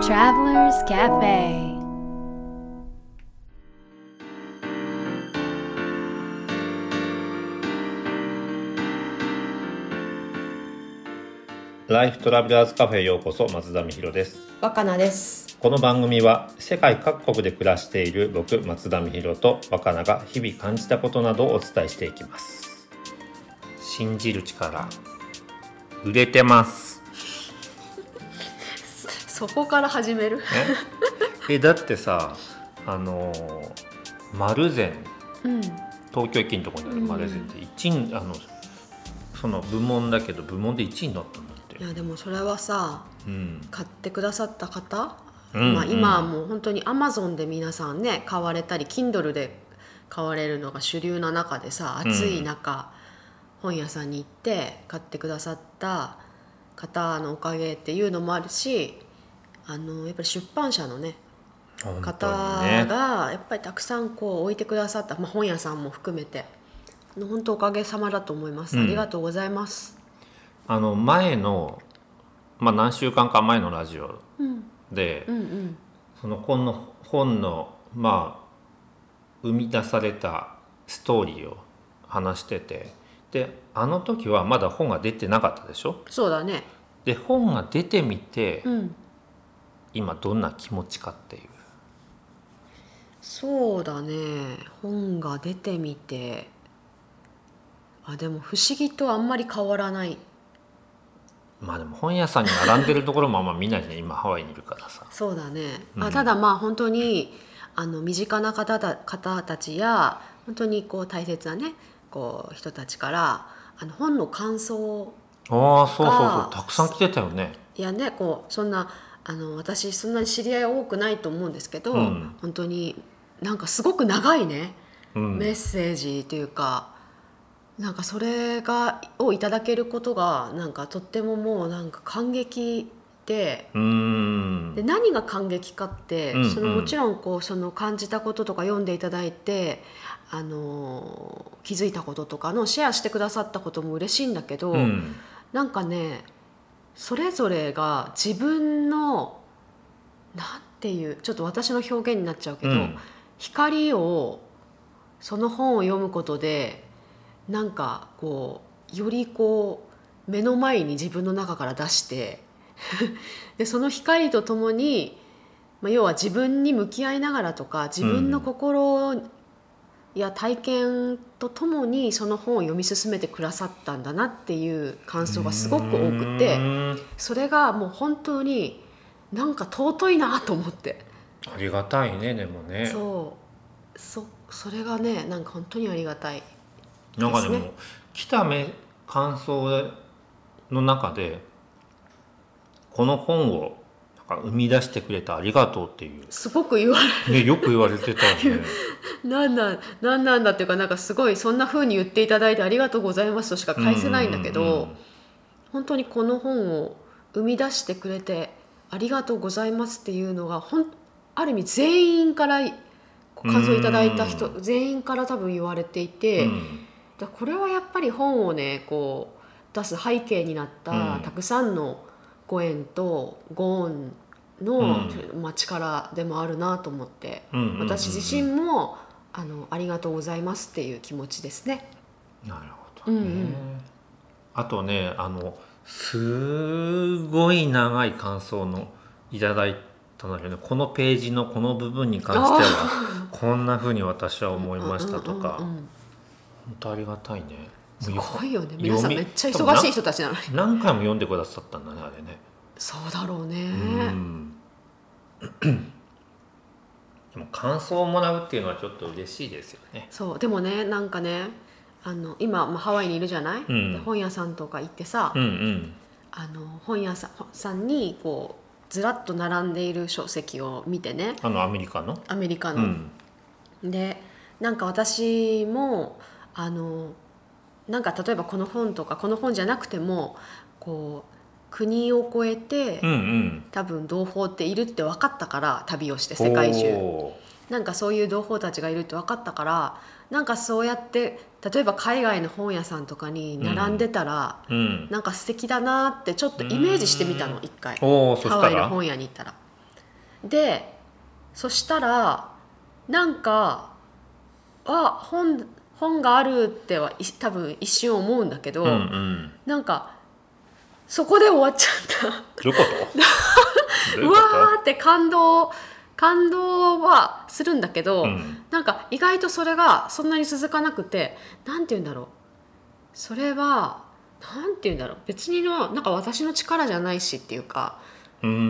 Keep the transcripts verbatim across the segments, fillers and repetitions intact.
Travelers Cafe。 ライフトラベラーズカフェへようこそ。松田美弘です。 若菜です。 この番組は世界各国で暮らしている僕松田美弘と若菜が日々感じたことなどをお伝えしていきます。信じる力、売れてますそ, そこから始めるえだってさ、あの丸善、うん、東京駅のところにある丸善っていちい、うん、あのその部門だけど部門でいちいになったんだって。 いやでもそれはさ、うん、買ってくださった方、 うんまあ、今はもう本当に Amazon で皆さんね買われたり Kindle で買われるのが主流な中でさ、暑い中、うん、本屋さんに行って買ってくださった方のおかげっていうのもあるし、あのやっぱり出版社のね方がやっぱりたくさんこう置いてくださった、まあ、本屋さんも含めて本当おかげさまだと思います、うん、ありがとうございます。 あの前の、まあ、何週間か前のラジオで、うんうんうん、そのこの本の、まあ、生み出されたストーリーを話してて、であの時はまだ本が出てなかったでしょ。 そうだね。 で本が出てみて、 うん、 今どんな気持ちかっていう。 そうだね、本が出てみて、あでも不思議とあんまり変わらない。 まあでも本屋さんに並んでるところもあんま見ないね今ハワイにいるからさ。 そうだね、 うん、 あただまあ本当にあの身近な方だ方たちや本当にこう大切なねこう人たちからあの本の感想が、あそうそうそうたくさん来てたよね。 いやねこうそんなあの私そんなに知り合い多くないと思うんですけど、うん、本当になんかすごく長いね、うん、メッセージというかなんかそれがをいただけることがなんかとってももうなんか感激で、 うーんで何が感激かって、 うんうん、 そのもちろんこうその感じたこととか読んでいただいてあの気づいたこととかのシェアしてくださったことも嬉しいんだけど、うん、なんかねそれぞれが自分のなんていうちょっと私の表現になっちゃうけど、うん、光をその本を読むことでなんかこうよりこう目の前に自分の中から出してでその光とともに、まあ、要は自分に向き合いながらとか自分の心や体験とともにその本を読み進めてくださったんだなっていう感想がすごく多くて、それがもう本当になんか尊いなと思って。 ありがたいね。でもねそう そ, それがねなんか本当にありがたい。 なんかでも来た目感想の中でこの本をなんか生み出してくれてありがとうっていうすごく言われる、 ね、よく言われてたよねなんなんなんなんだっていうかなんかすごいそんな風に言っていただいてありがとうございますとしか返せないんだけど、うんうんうん、本当にこの本を生み出してくれてありがとうございますっていうのがほんある意味全員から感想いただいた人、うん、全員から多分言われていて、うんだこれはやっぱり本をねこう出す背景になったたくさんのご縁とご恩の、うんまあ、力でもあるなと思って、うんうんうんうん、私自身も あのありがとうございますっていう気持ちですね。 なるほどね、うんうん、あとねあのすごい長い感想のいただいたんだけど、このページのこの部分に関してはこんな風に私は思いましたとか、うんうんうんうん本当ありがたいね。 すごいよね。皆さんめっちゃ忙しい人たちなのに何回も読んでくださったんだねあれね。 そうだろうね。 うんでも感想をもらうっていうのはちょっと嬉しいですよね。 そうでもねなんかねあの今、まあ、ハワイにいるじゃない、うん、で本屋さんとか行ってさ、うんうん、あの本屋さん、さんにこうずらっと並んでいる書籍を見てねあのアメリカのアメリカの、うん、でなんか私もあのなんか例えばこの本とかこの本じゃなくてもこう国を越えて、うんうん、多分同胞っているって分かったから旅をして世界中なんかそういう同胞たちがいるって分かったからなんかそうやって例えば海外の本屋さんとかに並んでたら、うん、なんか素敵だなってちょっとイメージしてみたの一回ハワイの本屋に行ったらでそしたらなんかあ本本があるっては多分一瞬思うんだけど、 うんうん、 なんかそこで終わっちゃったどういうことうわーって感動感動はするんだけど、うん、なんか意外とそれがそんなに続かなくて、なんて言うんだろう、それはなんて言うんだろう、別にのなんか私の力じゃないしっていうか、 うーん、うん、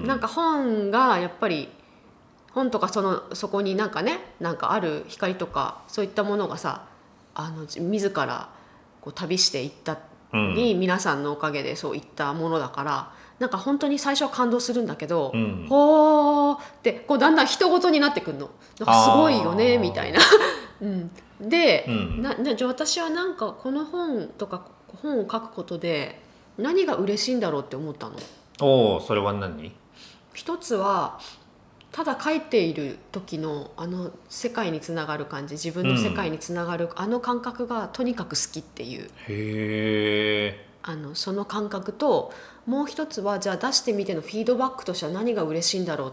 なんか本がやっぱり本とかそのそこになんかね、なんかある光とかそういったものがさ、あの自らこう旅していったに、うん、皆さんのおかげでそういったものだから、なんか本当に最初は感動するんだけど、うん、ほーってこうだんだん人事になってくるの。なんかすごいよねみたいな、うん、で、うん、ななじゃあ私はなんかこの本とか本を書くことで何が嬉しいんだろうって思ったの。 おー、それは何？ 一つはただ書いている時のあの世界につながる感じ、自分の世界につながる、うん、あの感覚がとにかく好きっていう、 へー、 あのその感覚と、もう一つはじゃあ出してみてのフィードバックとしては何が嬉しいんだろうって、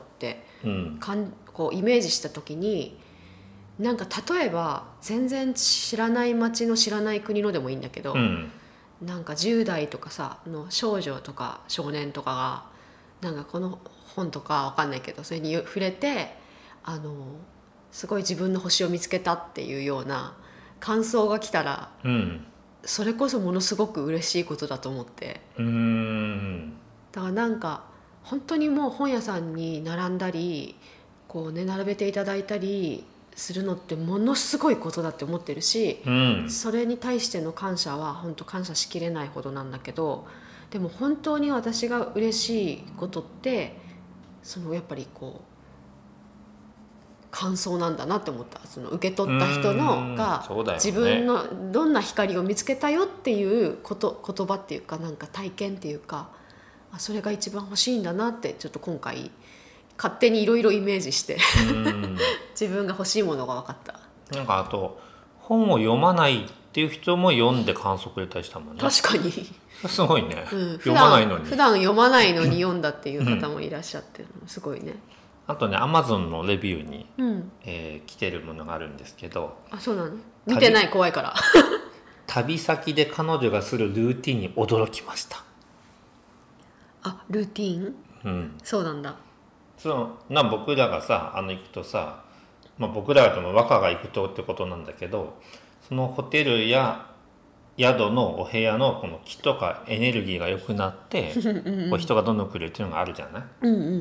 うん、かんこうイメージした時に、なんか例えば全然知らない街の知らない国のでもいいんだけど、うん、なんかじゅう代とかさの少女とか少年とかがなんかこの本とかわかんないけどそれに触れて、あのすごい自分の星を見つけたっていうような感想が来たら、うん、それこそものすごく嬉しいことだと思って、 うーん、 だからなんか本当にもう本屋さんに並んだりこうね並べていただいたりするのってものすごいことだって思ってるし、うん、それに対しての感謝は本当感謝しきれないほどなんだけど、でも本当に私が嬉しいことってそのやっぱりこう感想なんだなって思った。その受け取った人のが自分のどんな光を見つけたよっていうこと言葉っていうかなんか体験っていうか、それが一番欲しいんだなってちょっと今回勝手にいろいろイメージして自分が欲しいものが分かった。 なんかあと本を読まないっていう人も読んで感想くれたりしたもんね。 確かにすごいね、 うん、読まないのに普段読まないのに読んだっていう方もいらっしゃってすごいね。 あとね、アマゾンのレビューに、うんえー、来てるものがあるんですけど。 あ、そうなの？見てない、怖いから旅先で彼女がするルーティンに驚きました。 あ、ルーティン？うん、そうなんだ。 そうな、僕らがさあの行くとさ、まあ、僕らとも若が行くとってことなんだけど、そのホテルや宿のお部屋のこの気とかエネルギーが良くなってうんうん、こう人がどんどん来るっていうのがあるじゃない、うんうんうん、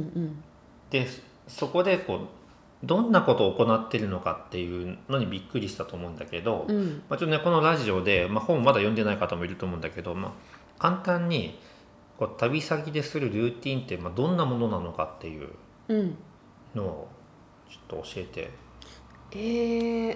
でそこでこうどんなことを行っているのかっていうのにびっくりしたと思うんだけど、うんまあ、ちょっとねこのラジオで、まあ、本まだ読んでない方もいると思うんだけど、まあ、簡単にこう旅先でするルーティンってまあどんなものなのかっていうのをちょっと教えて。 えー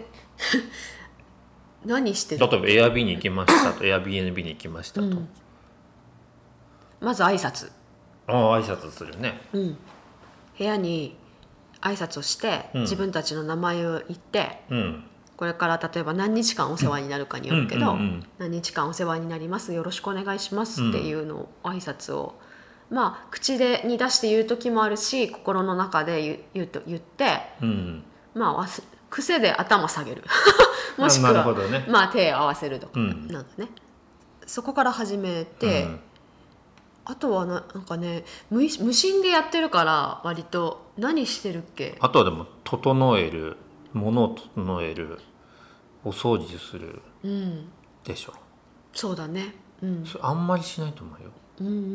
何してる？ 例えばエアビーに行きましたとエアビーエヌビーに行きましたと、うん、 まず挨拶。 ああ、挨拶するね、 うん、部屋に挨拶をして、うん、自分たちの名前を言って、うん、これから例えば何日間お世話になるかによるけど、うんうんうん、何日間お世話になります、よろしくお願いしますっていうのを、うん、挨拶をまあ口でに出して言う時もあるし心の中で 言, 言, うと言って、うん、まあ癖で頭下げるもしくは、ねまあ、手を合わせるとか、うん、なんかねそこから始めて、うん、あとは な, なんかね 無, 無心でやってるから割と何してるっけ。 あとはでも整える、物を整える、お掃除する、うん、でしょ。 そうだね、うん、 それあんまりしないと思うよ。 うんうんうん。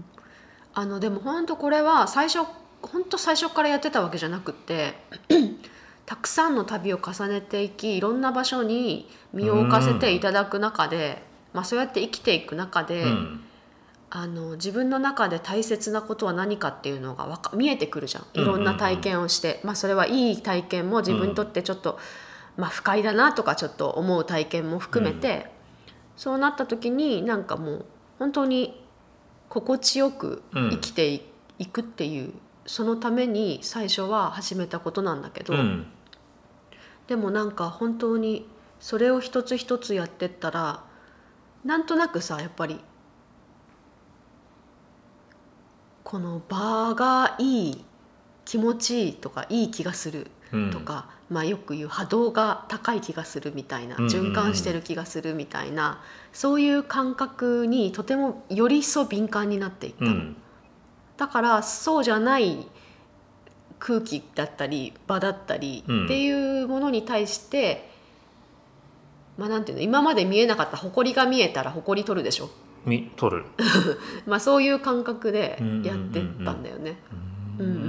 あのでも本当これは最初本当最初からやってたわけじゃなくてたくさんの旅を重ねていきいろんな場所に身を置かせていただく中で、まあ、そうやって生きていく中で、うん、あの自分の中で大切なことは何かっていうのがわか見えてくるじゃん。いろんな体験をして、うんうんうんまあ、それはいい体験も自分にとってちょっと、うんまあ、不快だなとかちょっと思う体験も含めて、うん、そうなった時になんかもう本当に心地よく生きていくっていう、うん、そのために最初は始めたことなんだけど、うんでもなんか本当にそれを一つ一つやってったらなんとなくさやっぱりこの場がいい気持ちいいとかいい気がするとか、うん、まあ、よく言う波動が高い気がするみたいな、循環してる気がするみたいな、そういう感覚にとてもより一層敏感になっていった、うん、だからそうじゃない空気だったり場だったりっていうものに対して、うん、まあなんていうの、今まで見えなかった埃が見えたら埃取るでしょ、 み取るまあそういう感覚でやってったんだよね。うんうん、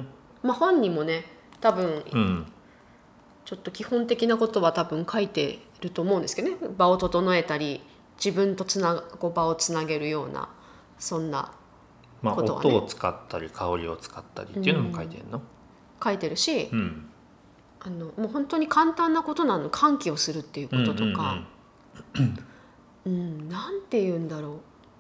まあ本にもね多分、うん、ちょっと基本的なことは多分書いてると思うんですけどね。場を整えたり自分とつなこう場をつなげるようなそんなことはね、 まあ、音を使ったり香りを使ったりっていうのも書いてるの、うん、 書いてるし、うん、あのもう本当に簡単なことなの、換気をするっていうこととか、うん、うん、なんて言うんだろう、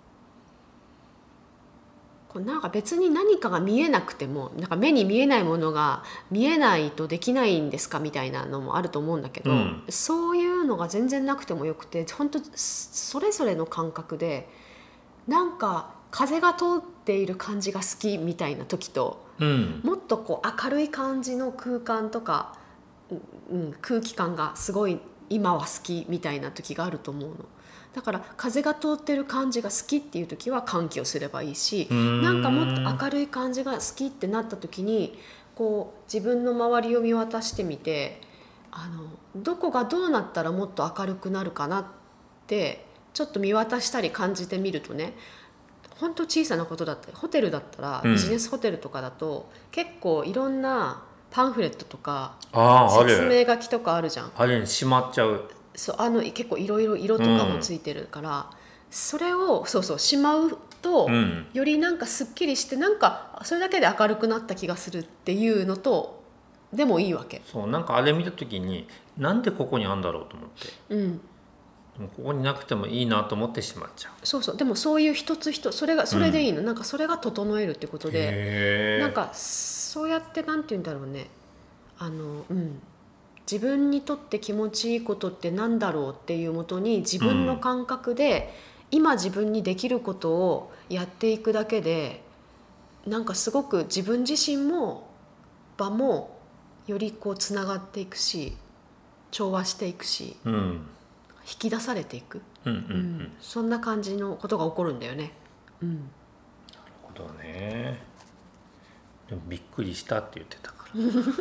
こうなんか別に何かが見えなくても、なんか目に見えないものが見えないとできないんですかみたいなのもあると思うんだけど、うん、そういうのが全然なくてもよくて、本当それぞれの感覚で、なんか風が通っている感じが好きみたいな時と、うん、もっとこう明るい感じの空間とか、うん、空気感がすごい今は好きみたいな時があると思うの。だから風が通ってる感じが好きっていう時は換気をすればいいし、なんかもっと明るい感じが好きってなった時にこう自分の周りを見渡してみて、あのどこがどうなったらもっと明るくなるかなってちょっと見渡したり感じてみるとね、本当小さなことだったり、ホテルだったら、うん、ビジネスホテルとかだと結構いろんなパンフレットとか説明書きとかあるじゃん。 あれにしまっちゃう。 そう、あの結構いろいろ色とかもついてるから、うん、それをそうそうしまうと、うん、よりなんかすっきりして、なんかそれだけで明るくなった気がするっていうのとでもいいわけ。 そう、なんかあれ見た時になんでここにあるんだろうと思って、うん、でもここになくてもいいなと思ってしまっちゃう。 そうそう、でもそういう一つ一つそれがそれでいいの、うん、なんかそれが整えるってことで、なんかそうやってなんて言うんだろうね、あのうん自分にとって気持ちいいことってなんだろうっていうもとに、自分の感覚で今自分にできることをやっていくだけで、なんかすごく自分自身も場もよりこうつながっていくし、調和していくし、うん、引き出されていく、うんうんうんうん、そんな感じのことが起こるんだよね、うん、なるほどね。でもびっくりしたって言ってたから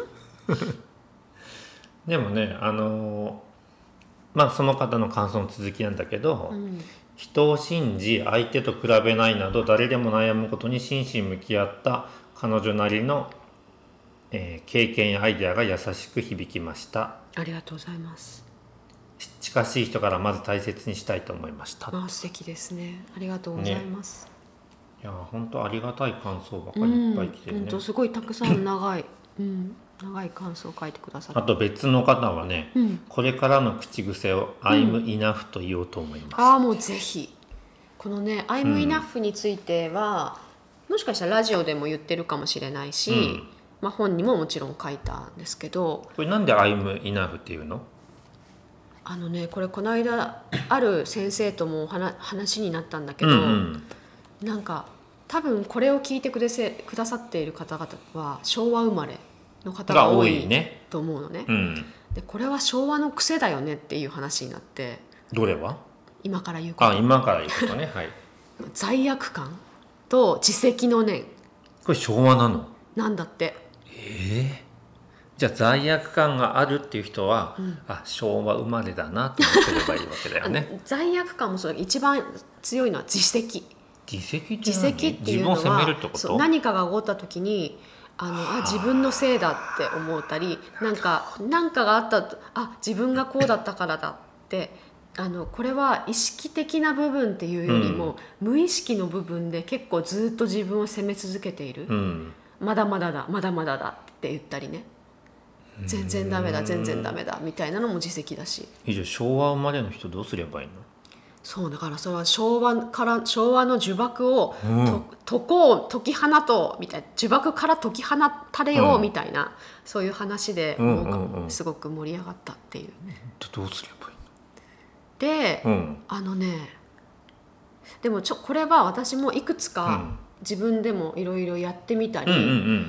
でもね、あのまあその方の感想の続きなんだけど、うん、人を信じ相手と比べないなど誰でも悩むことに真摯に向き合った彼女なりの、えー、経験やアイデアが優しく響きました。 ありがとうございます。 近しい人からまず大切にしたいと思いました。 まあ素敵ですね。ありがとうございます、ね、 いや本当ありがたい感想ばかりいっぱい来てるね、うん、本当すごいたくさん長い、うん長い感想を書いてくださって、 あと別の方はね、うん、これからの口癖を I'm enough と言おうと思います、 うん、ああもうぜひこのね I'm enough については、うん、もしかしたらラジオでも言ってるかもしれないし、うんまあ、本にももちろん書いたんですけど、 これなんで I'm enough っていうの？ あのねこれこの間ある先生とも話になったんだけど、うんうん、なんか多分これを聞いてくださっている方々は昭和生まれの方が多いと思うのね、うん、でこれは昭和の癖だよねっていう話になって。 どれは？ 今から言うこと。 あ今から言うことねはい罪悪感と自責の念。 これ昭和なの？ なんだって。 えーじゃあ罪悪感があるっていう人は、うん、あ昭和生まれだなと思ってればいいわけだよね罪悪感もそうだけど一番強いのは自責。 自責って自責っていうのは自分を責めるってこと？ そう何かが起こった時にあのあ自分のせいだって思ったり、なんか何かがあったとあ自分がこうだったからだってあのこれは意識的な部分っていうよりも、うん、無意識の部分で結構ずっと自分を責め続けている、うん、まだまだだまだまだだって言ったりね、全然ダメだ全然ダメだみたいなのも自責だし。 じゃあ昭和生まれの人どうすればいいの？ そうだからそれは昭和から昭和の呪縛を、うん、と解こう解き放とうみたいな、呪縛から解き放たれようみたいな、うん、そういう話で、うんうんうん、すごく盛り上がったっていう。 どうすればいいの？ で、うん、あのねでもちょこれは私もいくつか自分でもいろいろやってみたり、うんうんうん、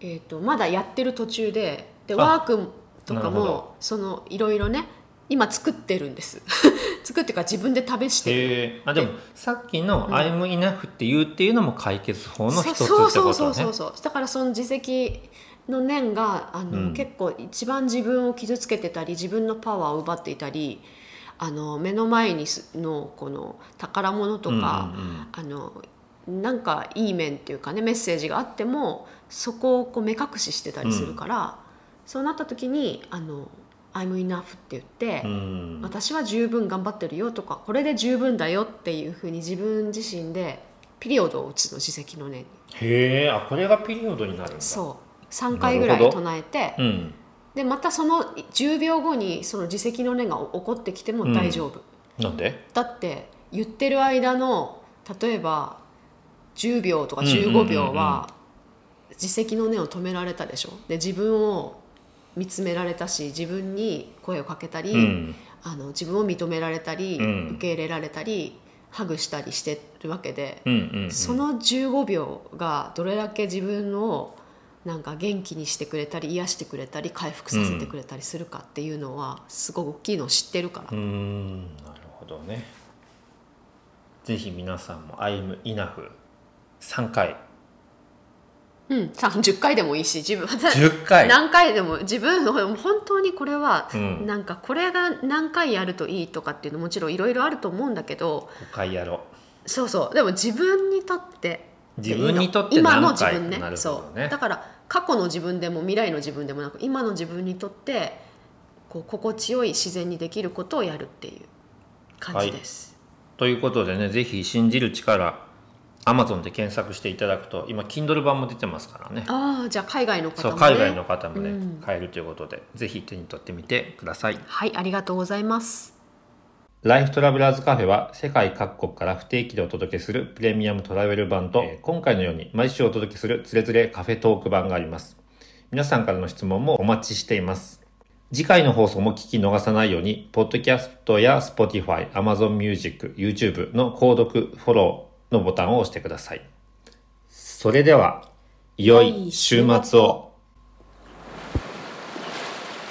えー、とまだやってる途中で、であワークとかなるほどもそのいろいろね今作ってるんです作っていうか自分で試してる。 へーあでもさっきの「I'm enough」って言うっていうのも解決法の一つってそうことね。 そうそうそうそうだからその自責の念があの、 うん結構一番自分を傷つけてたり自分のパワーを奪っていたり、あの目の前にすのこの宝物とか、 うんうんうんあのなんかいい面っていうかねメッセージがあってもそこをこう目隠ししてたりするから、そうなった時にあのI'm enough って言って、 うん私は十分頑張ってるよとかこれで十分だよっていうふうに自分自身でピリオドを打つの、自責の念に。 へえあこれがピリオドになるんだ。 そうさんかいぐらい唱えて、 うんでまたそのじゅうびょうごにその自責の念が起こってきても大丈夫、 なんで？ だって言ってる間の例えばじゅうびょうとかじゅうごびょうは自責の念を止められたでしょ。で自分を見つめられたし自分に声をかけたり、 うんあの自分を認められたり、 うん受け入れられたりハグしたりしてるわけで、 うんうんうん、 そのじゅうごびょうがどれだけ自分をなんか元気にしてくれたり癒してくれたり回復させてくれたりするかっていうのはすごく大きいのを知ってるから、 うーんなるほどね。ぜひ皆さんも I'm enough さんかいうん、さんじゅっかいでもいいし自分じゅっかい何回でも自分の本当にこれは、 うんなんかこれが何回やるといいとかっていうのもちろんいろいろあると思うんだけど、 ごかいやろう。 そうそうでも自分にとって自分にとって今の何回自分ねなるほどね。 そうだから過去の自分でも未来の自分でもなく今の自分にとってこう心地よい自然にできることをやるっていう感じです、 ということでねぜひ信じる力 Amazon で検索していただくと今 Kindle 版も出てますからね。 ああじゃあ海外の方もねそう海外の方もね、 うん、 買えるということでぜひ手に取ってみてください。 はいありがとうございます。 ライフトラベラーズカフェは世界各国から不定期でお届けするプレミアムトラベル版と、えー今回のように毎週お届けするつれづれカフェトーク版があります。皆さんからの質問もお待ちしています。次回の放送も聞き逃さないように、ポッドキャストや Spotify、Amazon Music、YouTube の購読、フォローのボタンを押してください。それでは、良い週末を。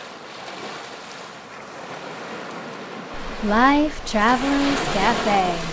Life Travelers Cafe